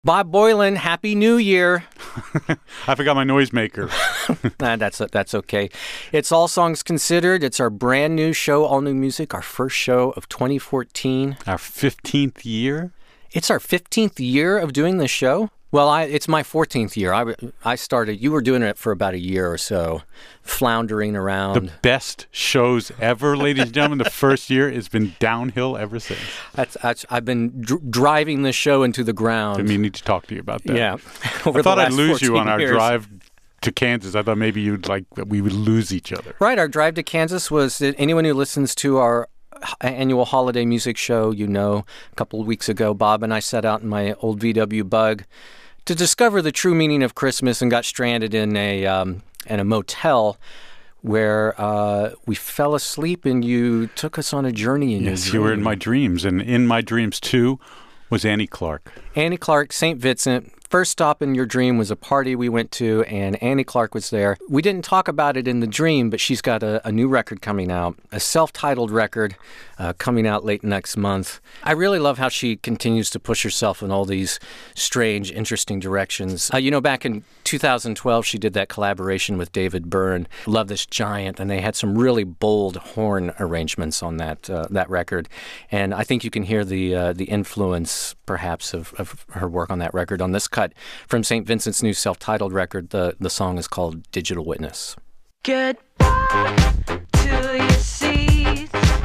Bob Boylan, Happy New Year. I forgot my noisemaker. That's okay. It's All Songs Considered. It's our brand new show, all new music, our first show of 2014. Our 15th year? It's our 15th year of doing this show? Well, it's my 14th year. I started, you were doing it for about a year or so, floundering around. The best shows ever, ladies and gentlemen. The first year has been downhill ever since. I've been driving the show into the ground. I mean, need to talk to you about that. Yeah. I thought I'd lose you on our years. drive to Kansas. I thought maybe we would lose each other. Right. Our drive to Kansas was, anyone who listens to our annual holiday music show, a couple of weeks ago, Bob and I set out in my old VW Bug to discover the true meaning of Christmas and got stranded in a motel where we fell asleep and you took us on a journey. Yes, you were in my dreams. And in my dreams, too, was Annie Clark. Annie Clark, St. Vincent. First stop in your dream was a party we went to, and Annie Clark was there. We didn't talk about it in the dream, but she's got a new record coming out, a self-titled record coming out late next month. I really love how she continues to push herself in all these strange, interesting directions. Back in 2012, she did that collaboration with David Byrne, Love This Giant, and they had some really bold horn arrangements on that record. And I think you can hear the influence, perhaps, of her work on that record on this cut from St. Vincent's new self-titled record. The song is called Digital Witness. Goodbye to your seats.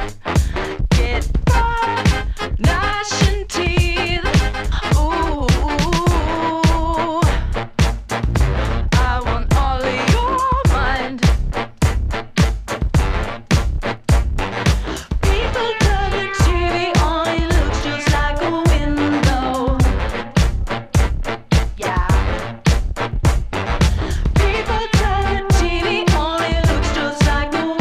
Goodbye, gnashing teeth. Ooh, I want all of your mind. People turn the TV on, it looks just like a window. Yeah. People turn the TV on, it looks just like a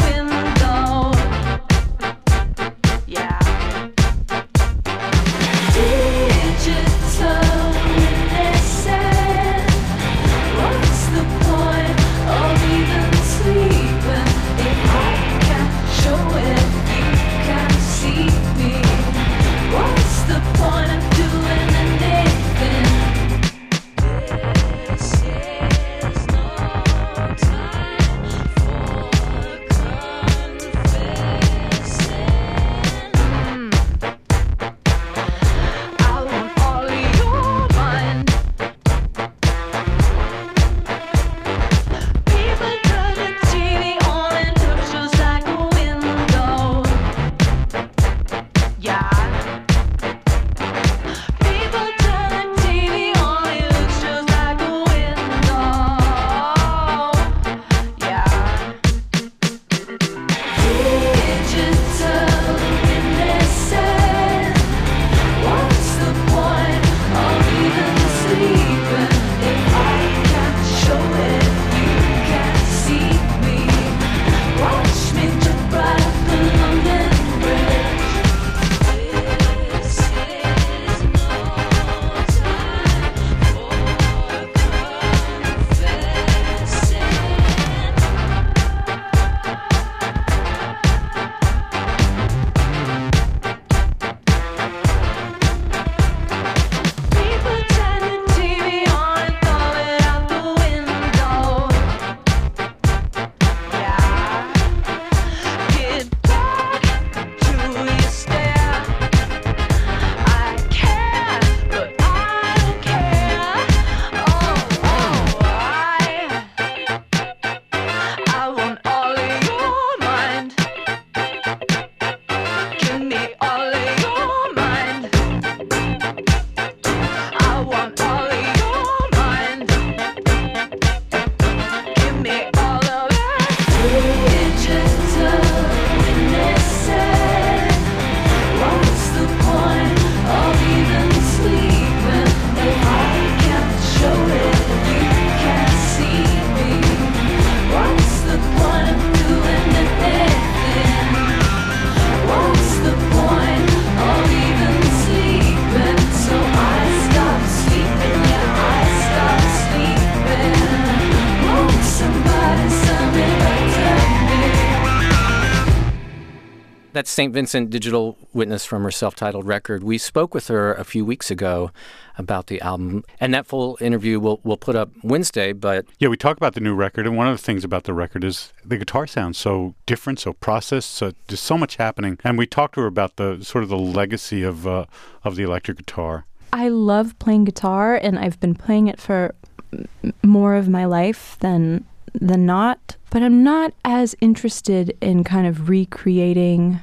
St. Vincent Digital Witness from her self-titled record. We spoke with her a few weeks ago about the album, and that full interview we'll put up Wednesday, but... Yeah, we talk about the new record, and one of the things about the record is the guitar sounds so different, so processed, so there's so much happening. And we talked to her about the sort of the legacy of the electric guitar. I love playing guitar, and I've been playing it for more of my life than not, but I'm not as interested in kind of recreating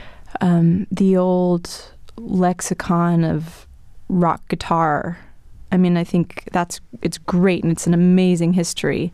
the old lexicon of rock guitar. I mean, I think it's great and it's an amazing history,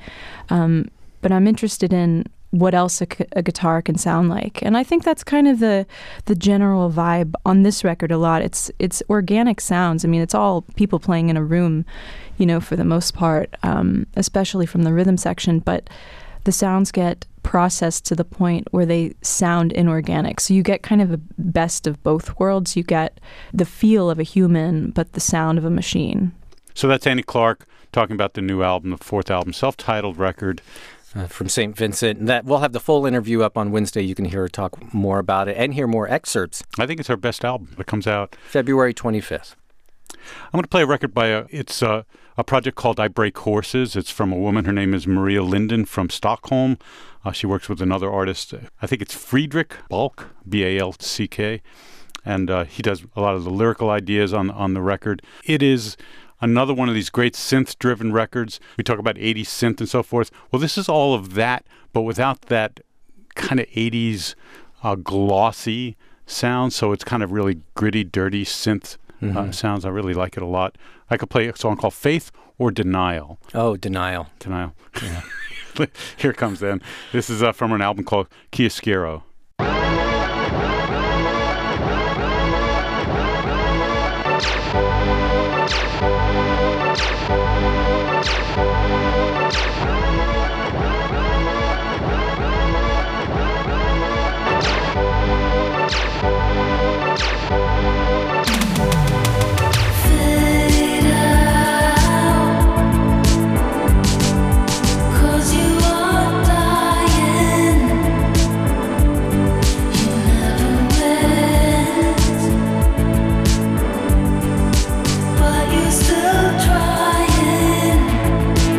but I'm interested in what else a guitar can sound like. And I think that's kind of the general vibe on this record a lot. It's organic sounds. I mean, it's all people playing in a room, for the most part, especially from the rhythm section. But the sounds get processed to the point where they sound inorganic. So you get kind of a best of both worlds. You get the feel of a human, but the sound of a machine. So that's Annie Clark talking about the new album, the fourth album, self-titled record. From St. Vincent. That we'll have the full interview up on Wednesday. You can hear her talk more about it and hear more excerpts. I think it's her best album. It comes out February 25th. I'm going to play a record by a project called I Break Horses. It's from a woman. Her name is Maria Linden from Stockholm. She works with another artist. I think it's Friedrich Balck, B-A-L-C-K. And he does a lot of the lyrical ideas on the record. It is another one of these great synth-driven records. We talk about 80s synth and so forth. Well, this is all of that, but without that kind of 80s glossy sound. So it's kind of really gritty, dirty synth sounds. I really like it a lot. I could play a song called Faith or Denial. Oh, Denial. Denial. Yeah. Here it comes then. This is from an album called Chiaroscuro. But you still trying.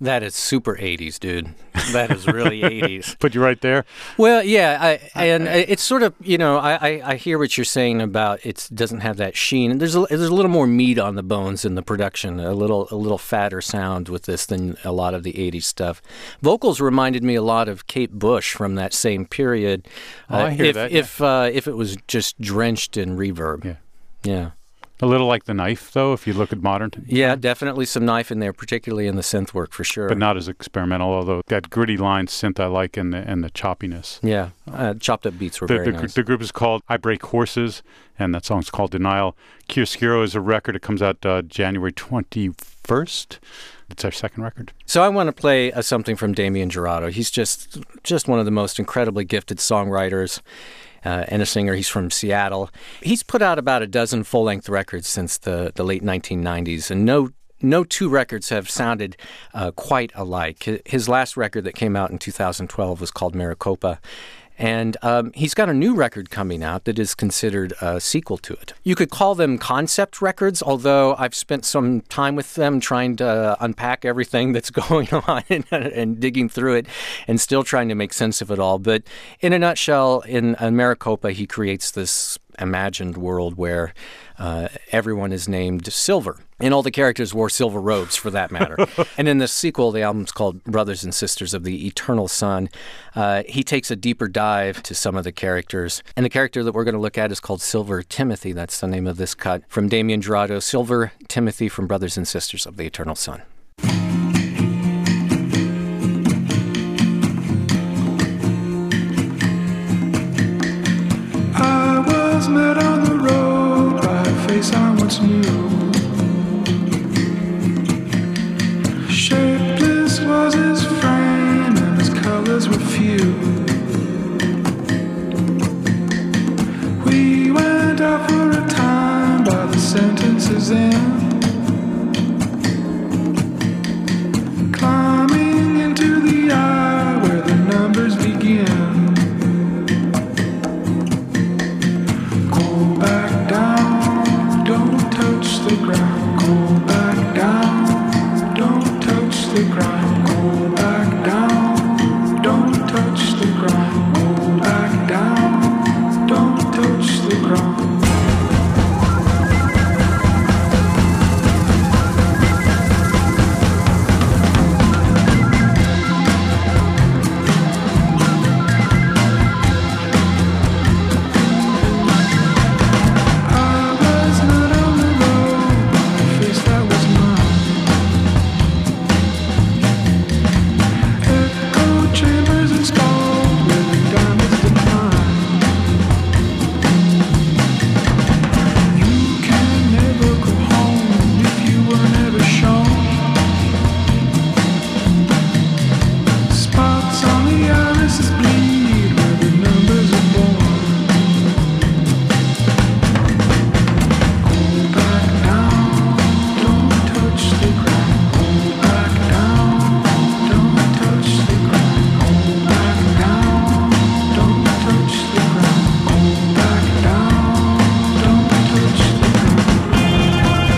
That is super 80s, dude. That is really 80s. Put you right there. Well, yeah, and it's sort of, I hear what you're saying about it doesn't have that sheen. There's a little more meat on the bones in the production, a little fatter sound with this than a lot of the 80s stuff. Vocals reminded me a lot of Kate Bush from that same period. I hear that. Yeah. If it was just drenched in reverb. Yeah. Yeah. A little like The Knife, though, if you look at modern. Yeah, definitely some Knife in there, particularly in the synth work for sure. But not as experimental, although that gritty line synth I like and the choppiness. Yeah, chopped up beats were very nice. The group is called I Break Horses, and that song's called Denial. Chiaroscuro is a record. It comes out January 21st. It's our second record. So I want to play something from Damien Jurado. He's just one of the most incredibly gifted songwriters. And a singer. He's from Seattle. He's put out about a dozen full-length records since the late 1990s, and no two records have sounded quite alike. His last record that came out in 2012 was called Maricopa, and he's got a new record coming out that is considered a sequel to it. You could call them concept records, although I've spent some time with them trying to unpack everything that's going on and digging through it and still trying to make sense of it all. But in a nutshell, in Maricopa, he creates this imagined world where everyone is named Silver. And all the characters wore silver robes, for that matter. And in the sequel, the album's called Brothers and Sisters of the Eternal Sun. He takes a deeper dive to some of the characters. And the character that we're going to look at is called Silver Timothy. That's the name of this cut from Damien Jurado, Silver Timothy from Brothers and Sisters of the Eternal Sun. I was met on the road by a face I once knew. Shapeless was his frame and his colors were few. We went out for a time by the sentences end, climbing into the eye where the numbers begin. Go back down, don't touch the ground. Go back down, don't touch the ground. Go back down, don't touch the ground. Go back down, don't touch the ground. I was not on the road by a face that was mine. Echo chambers installed where the diamonds decline. You can never go home if you were never shown. Spots on the irises bleed where the numbers are born. Go back down, don't touch the ground. Go back down, don't touch the ground. Go back down, don't touch the ground. Go back down, don't touch the ground.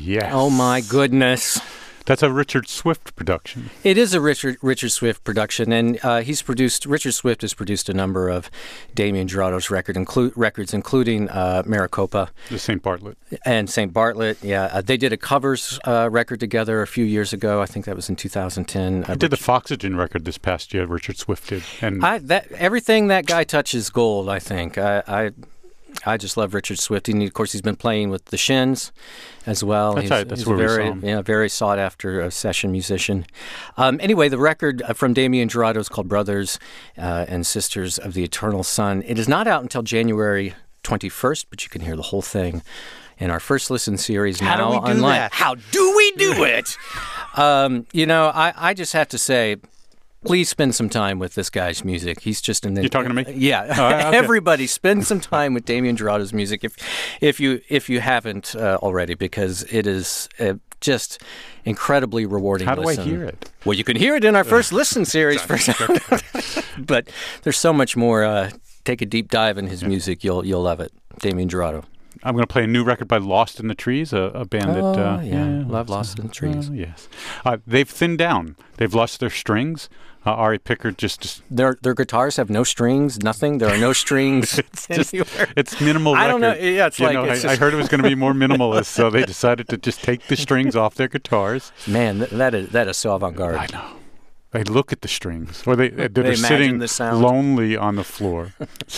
Yes. Oh my goodness. That's a Richard Swift production. It is a Richard Swift production, and Richard Swift has produced a number of Damien Jurado's records, including Maricopa. The St. Bartlett. And St. Bartlett, yeah. They did a covers record together a few years ago. I think that was in 2010. I did the Foxygen record this past year, Richard Swift did. And everything that guy touches gold, I think. I just love Richard Swift. And of course, he's been playing with the Shins as well. That's right. That's he's where we very, saw him. Very sought after session musician. Anyway, the record from Damien Jurado is called Brothers and Sisters of the Eternal Sun. It is not out until January 21st, but you can hear the whole thing in our first listen series How now do we do online. that? How do we do it? I just have to say, please spend some time with this guy's music. He's just an... You talking to me? Yeah. Okay. Everybody spend some time with Damien Jurado's music if you haven't already, because it is just incredibly rewarding. How do listen. I hear it? Well, you can hear it in our first listen series. But there's so much more. Take a deep dive in his music. You'll love it. Damien Jurado. I'm going to play a new record by Lost in the Trees, a band that... love Lost in the Trees. Yes. They've thinned down. They've lost their strings. Ari Pickard just... Their guitars have no strings, nothing. There are no strings anywhere. It's minimal record. I don't know. Yeah, it's I heard it was going to be more minimalist, so they decided to just take the strings off their guitars. Man, that is so avant-garde. I know. They look at the strings, or they're imagine sitting the sound. lonely on the floor.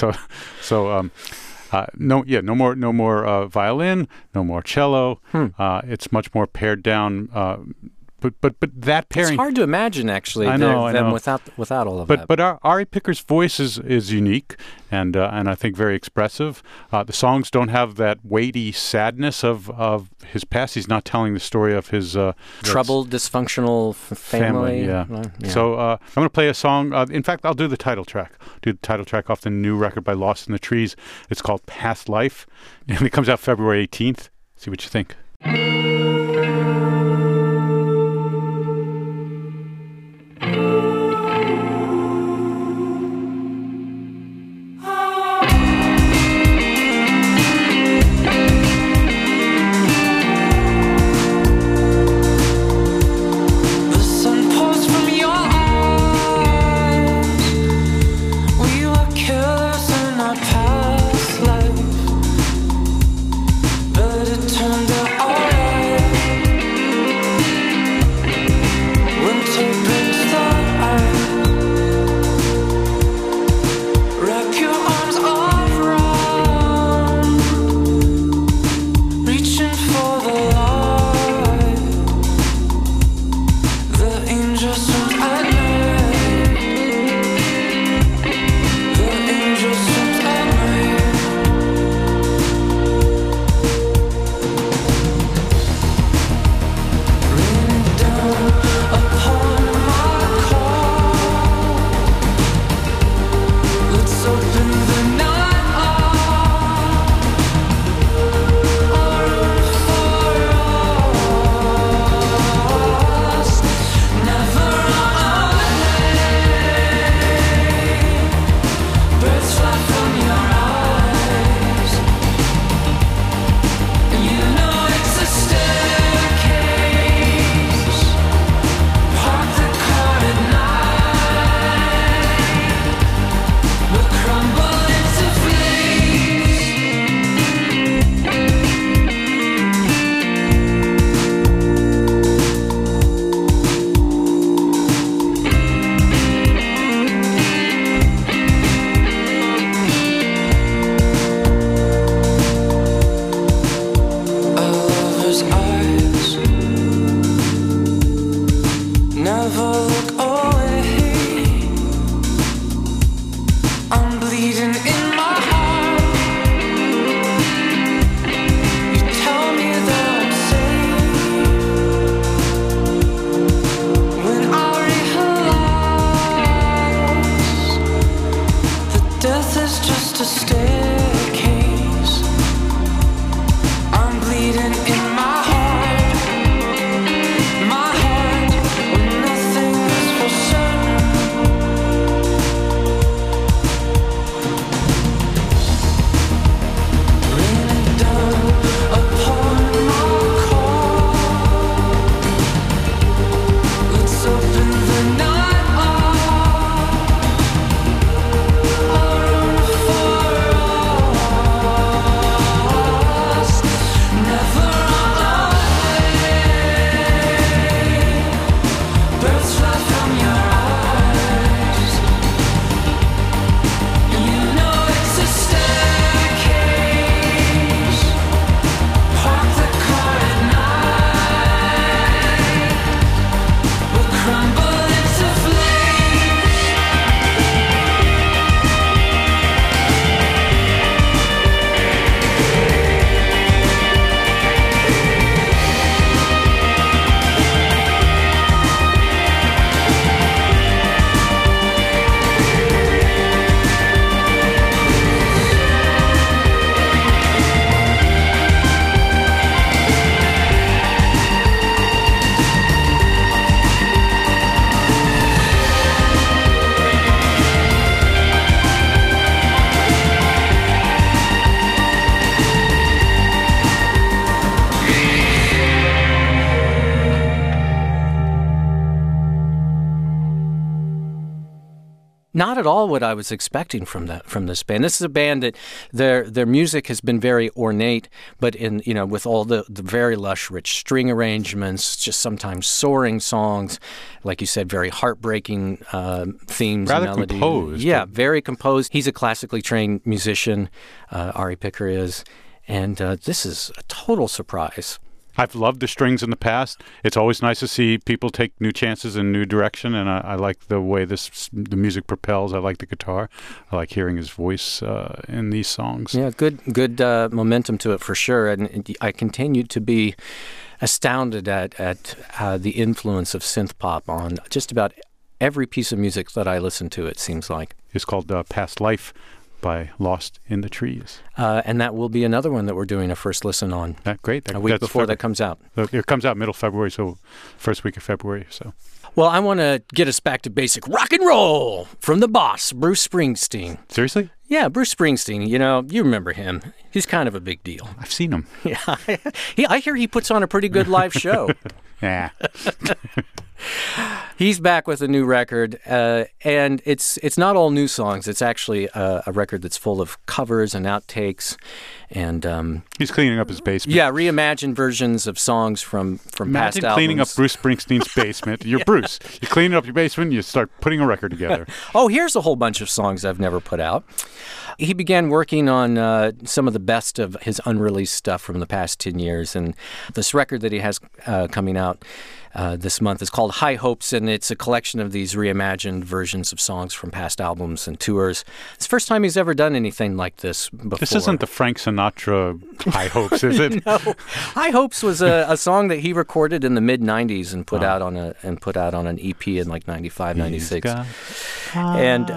No more violin, no more cello. It's much more pared down. But that pairing, it's hard to imagine actually. I know. them without all of that. But Ari Picker's voice is unique and I think very expressive. The songs don't have that weighty sadness of his past. He's not telling the story of his troubled, dysfunctional family. Yeah. So I'm going to play a song. In fact, I'll do the title track. Do the title track off the new record by Lost in the Trees. It's called Past Life, and it comes out February 18th. See what you think. But it turned out alright. Not at all what I was expecting from this band. This is a band that their music has been very ornate, but with all the very lush, rich string arrangements, just sometimes soaring songs, like you said, very heartbreaking themes Rather and melodies. composed. Yeah, very composed. He's a classically trained musician, Ari Picker is, and this is a total surprise. I've loved the strings in the past. It's always nice to see people take new chances in new direction, and I like the way the music propels. I like the guitar. I like hearing his voice in these songs. Yeah, good momentum to it for sure. And I continue to be astounded at the influence of synth pop on just about every piece of music that I listen to, it seems like. It's called Past Life by Lost in the Trees. And that will be another one that we're doing a first listen on. Great. A week before that comes out. It comes out middle February, so first week of February. So. Well, I want to get us back to basic rock and roll from the boss, Bruce Springsteen. Seriously? Yeah, Bruce Springsteen, you remember him. He's kind of a big deal. I've seen him. Yeah, I hear he puts on a pretty good live show. Yeah. He's back with a new record, and it's not all new songs. It's actually a record that's full of covers and outtakes, and he's cleaning up his basement. Yeah, reimagined versions of songs from past albums. Imagine cleaning up Bruce Springsteen's basement. You're Bruce. You clean up your basement, you start putting a record together. Oh, here's a whole bunch of songs I've never put out. He began working on some of the best of his unreleased stuff from the past 10 years, and this record that he has coming out this month is called High Hopes, and it's a collection of these reimagined versions of songs from past albums and tours. It's the first time he's ever done anything like this before. This isn't the Frank Sinatra High Hopes, is it? No. High Hopes was a song that he recorded in the mid-'90s and put out on an EP in like 95, 96. And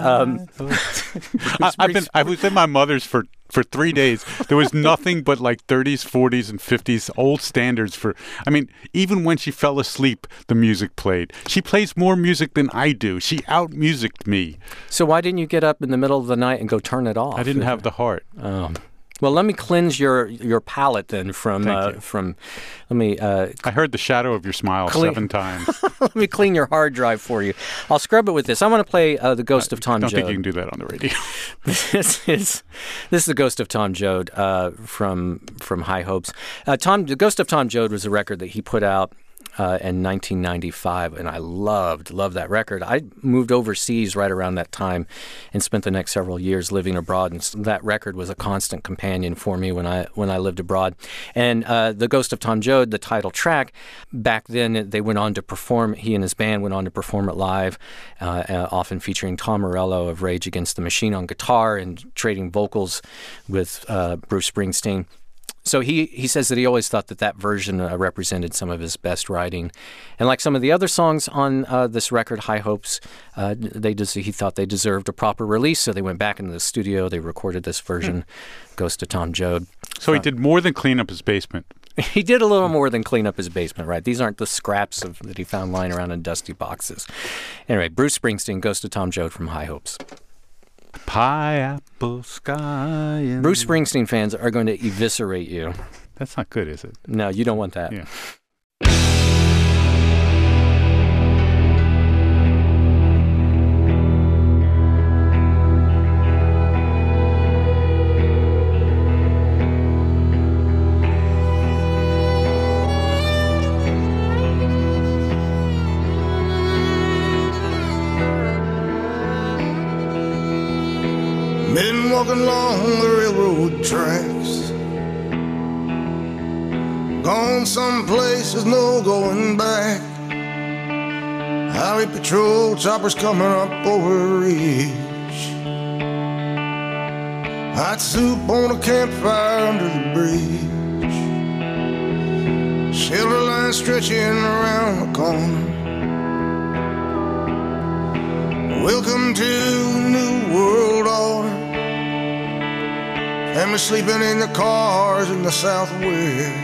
I was in my mother's for 3 days. There was nothing but like 30s, 40s, and 50s old standards even when she fell asleep, the music played. She plays more music than I do. She out-musiced me. So why didn't you get up in the middle of the night and go turn it off? I didn't have the heart. Well, let me cleanse your palate then from. I heard the shadow of your smile 7 times. Let me clean your hard drive for you. I'll scrub it with this. I want to play The Ghost of Tom Joad. I don't think you can do that on the radio. This is The Ghost of Tom Joad from High Hopes. The Ghost of Tom Joad was a record that he put out in 1995, and I loved that record. I moved overseas right around that time and spent the next several years living abroad, and that record was a constant companion for me when I lived abroad. And The Ghost of Tom Joad, the title track, back then they went on to perform, he and his band went on to perform it live, often featuring Tom Morello of Rage Against the Machine on guitar and trading vocals with Bruce Springsteen. So he says that he always thought that version represented some of his best writing. And like some of the other songs on this record, High Hopes, he thought they deserved a proper release, so they went back into the studio, they recorded this version, Ghost of Tom Joad. So he did more than clean up his basement. He did a little more than clean up his basement, right? These aren't the scraps that he found lying around in dusty boxes. Anyway, Bruce Springsteen, Ghost of Tom Joad from High Hopes. Pineapple sky. Bruce Springsteen fans are going to eviscerate you. That's not good, is it? No, you don't want that. Yeah. Been walking along the railroad tracks, gone someplace there's no going back. Highway patrol choppers coming up over a ridge, hot soup on a campfire under the bridge, shelter line stretching around the corner. Welcome to New World Order. Family sleeping in the cars in the Southwest.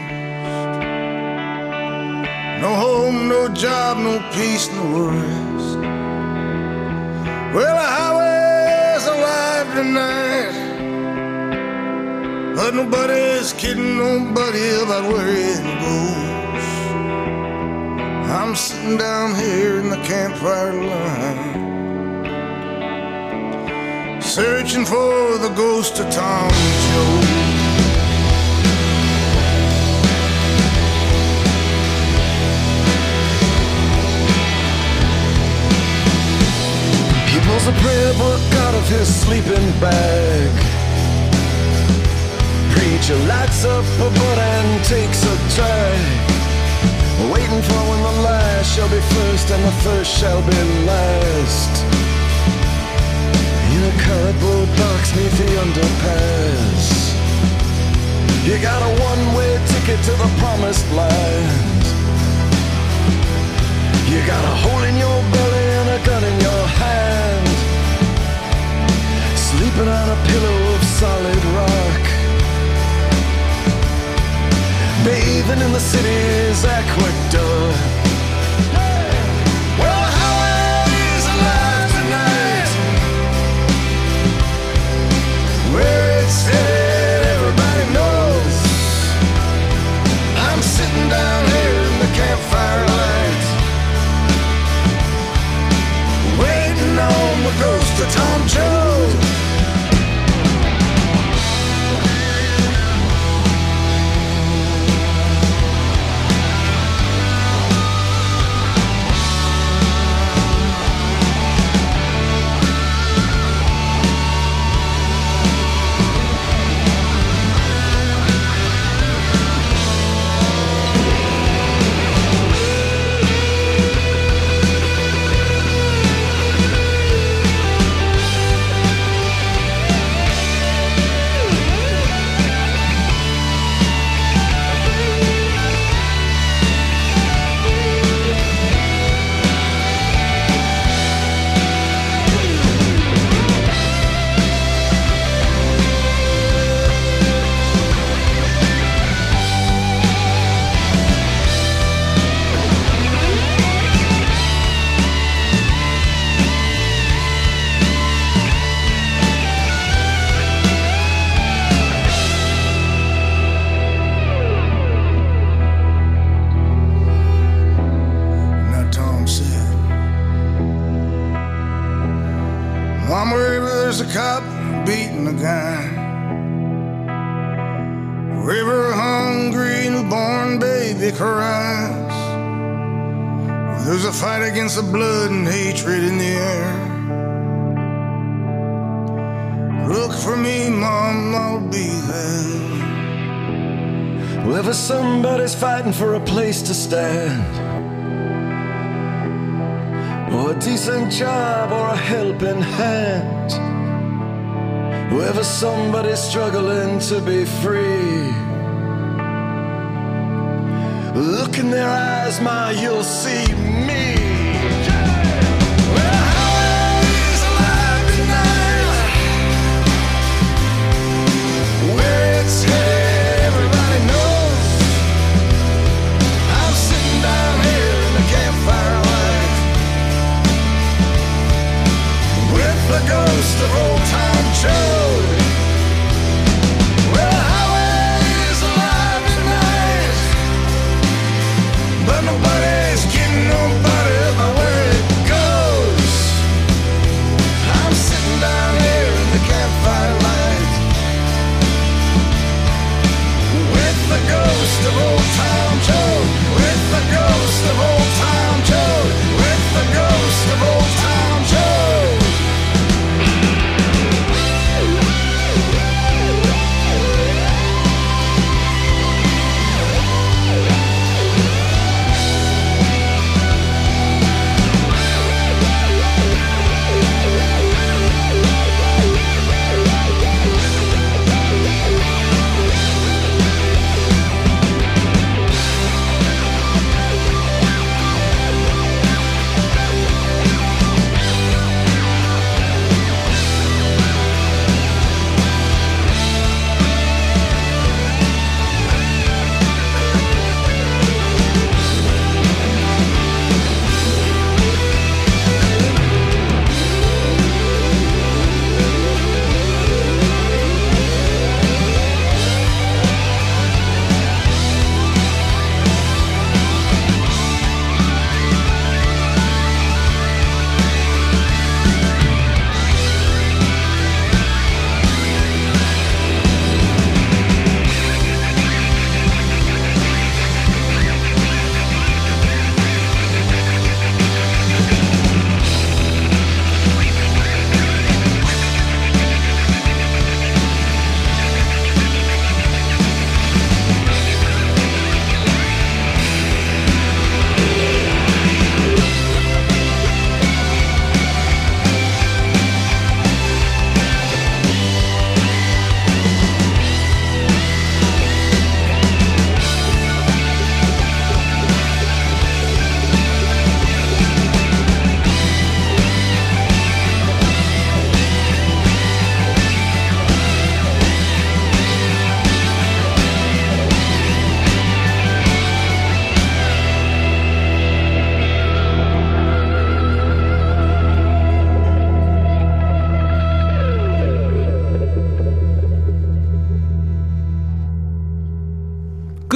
No home, no job, no peace, no rest. Well, the highway's alive tonight, but nobody's kidding nobody about where it goes. I'm sitting down here in the campfire line, searching for the ghost of Tom Joad. He pulls a prayer book out of his sleeping bag. Preacher lights up a butt and takes a drag, waiting for when the last shall be first and the first shall be last. In a cardboard box neath the underpass, you got a one-way ticket to the promised land. You got a hole in your belly and a gun in your hand, sleeping on a pillow of solid rock, bathing in the city's aqueduct. Well, the highway is alive tonight, where it's headed everybody knows. I'm sitting down here in the campfire light, waiting on the ghost of Tom Joad. Mama, wherever there's a cop beating a guy, wherever a hungry newborn baby cries, where there's a fight against the blood and hatred in the air, look for me, Mom, I'll be there. Wherever somebody's fighting for a place to stand, or a decent job, or a helping hand, wherever somebody's struggling to be free, look in their eyes, Ma, you'll see me. Well, the highway is alive tonight, where it's headed everybody knows. I'm sitting down here in the campfire light, with the ghost of old Tom Joad. Well, the highway is alive tonight, but nobody's getting nobody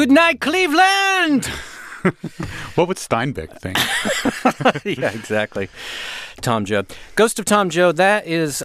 Good night, Cleveland! What would Steinbeck think? Yeah, exactly. Tom Joad. Ghost of Tom Joad, that is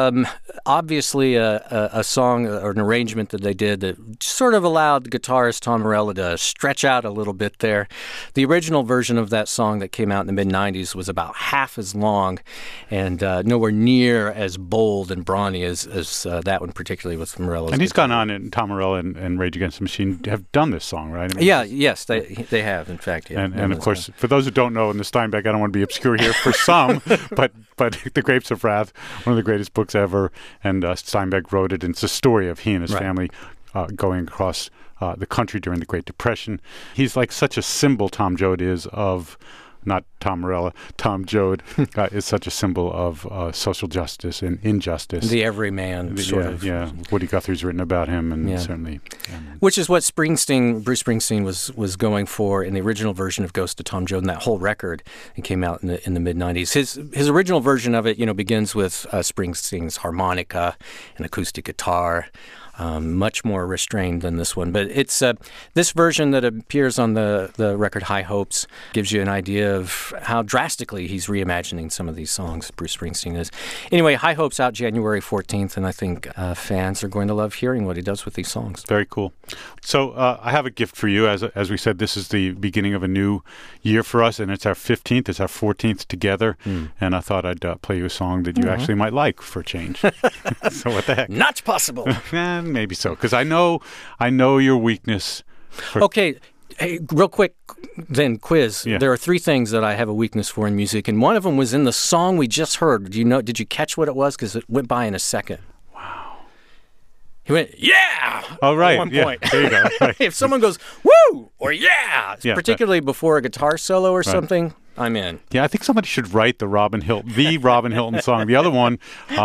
obviously a song or an arrangement that they did that sort of allowed guitarist Tom Morello to stretch out a little bit there. The original version of that song that came out in the mid-'90s was about half as long and nowhere near as bold and brawny as that one, particularly with Morello's And he's guitar. gone on, and Tom Morello and Rage Against the Machine have done this song, right? I mean, Yes, they have, in fact. Yeah, And of course, for those who don't know, in the Steinbeck, I don't want to be obscure here for some, but The Grapes of Wrath, one of the greatest books ever, and Steinbeck wrote it, and it's a story of he and his Right. family going across the country during the Great Depression. He's like such a symbol, Tom Joad is, of... Not Tom Morello. Tom Joad is such a symbol of social justice and injustice. the everyman sort of. Yeah. Woody Guthrie's written about him, and Yeah. certainly... Which is what Bruce Springsteen was going for in the original version of Ghost of Tom Joad, and that whole record. It came out in the mid-'90s. His original version of it, begins with Springsteen's harmonica and acoustic guitar. Much more restrained than this one. But it's this version that appears on the record High Hopes gives you an idea of how drastically he's reimagining some of these songs, Bruce Springsteen is. Anyway, High Hopes out January 14th, and I think fans are going to love hearing what he does with these songs. Very cool. So I have a gift for you. As we said, this is the beginning of a new year for us, and it's our 15th. It's our 14th together. And I thought I'd play you a song that you actually might like for a change. So what the heck? Not possible. Maybe so, because I know your weakness. Okay, hey, real quick, then quiz. Yeah. There are three things that I have a weakness for in music, and one of them was in the song we just heard. Did you catch what it was? Because it went by in a second. Wow. He went, yeah! Oh, right. At one Yeah. point. There you go. Right. If someone goes, woo! Or yeah! Yeah, particularly before a guitar solo or something, I'm in. Yeah, I think somebody should write the Robin Hilton song. The other one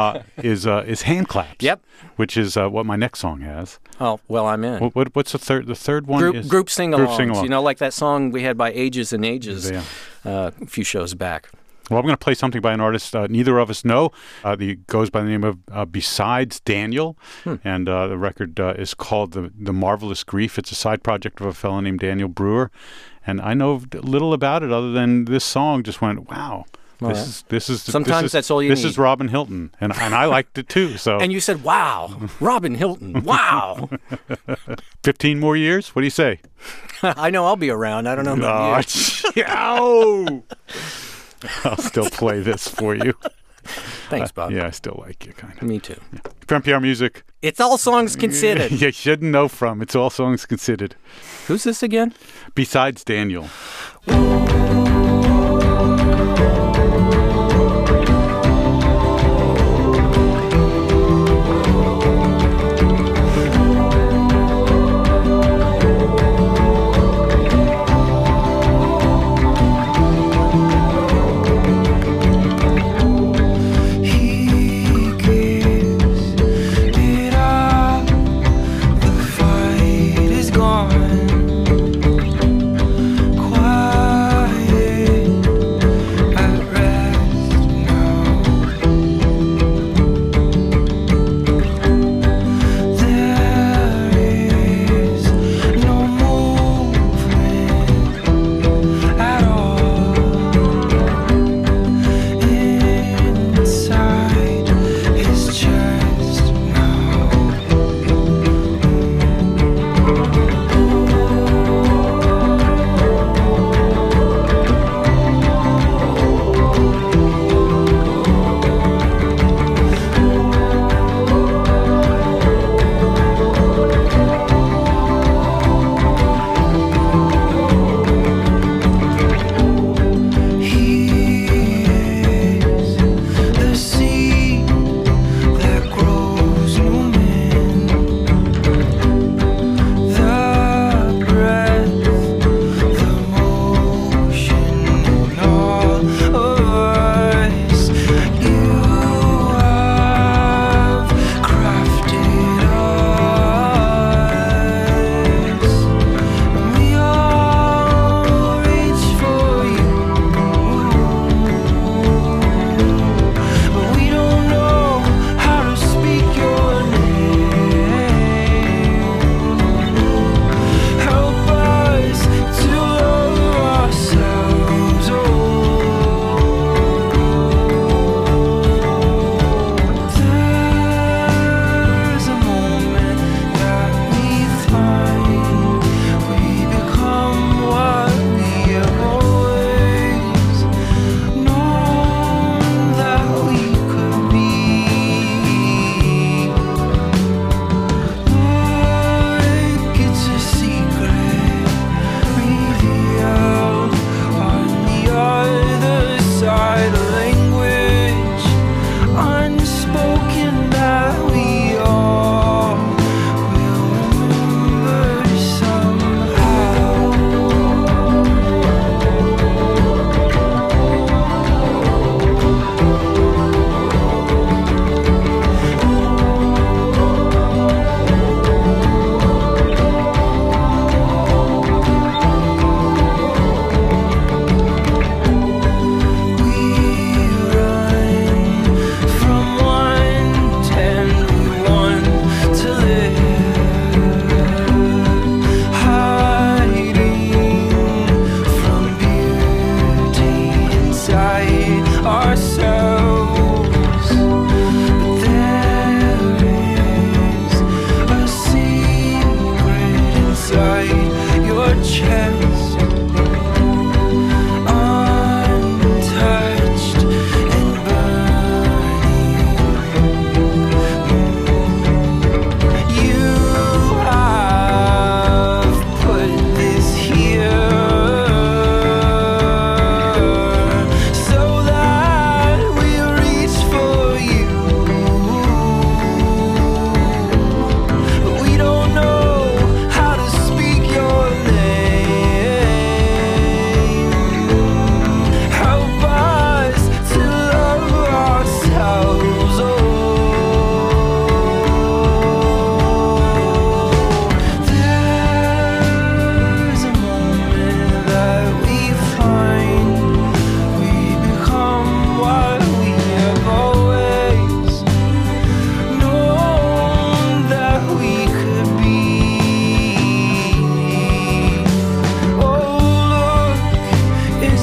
is Hand Claps. Yep. Which is what my next song has. Oh, well, I'm in. What's the third? The third one is Group sing-alongs. Group sing-along. Like that song we had by Ages and Ages Yeah. a few shows back. Well, I'm going to play something by an artist neither of us know. It goes by the name of Besides Daniel, and the record is called The Marvelous Grief. It's a side project of a fellow named Daniel Brewer, and I know little about it other than this song just went, wow. Well, This is sometimes that's all you This need. is Robin Hilton, and I liked it too. So And you said, wow, Robin Hilton, wow. 15 more years? What do you say? I know I'll be around. I don't know about you. Ow! I'll still play this for you. Thanks, Bob. Yeah, I still like you, kind of. Me too. From NPR Music. It's all songs considered. You shouldn't know from. It's all songs considered. Who's this again? Besides Daniel. He gives it up. The fight is gone. Quiet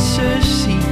research seat.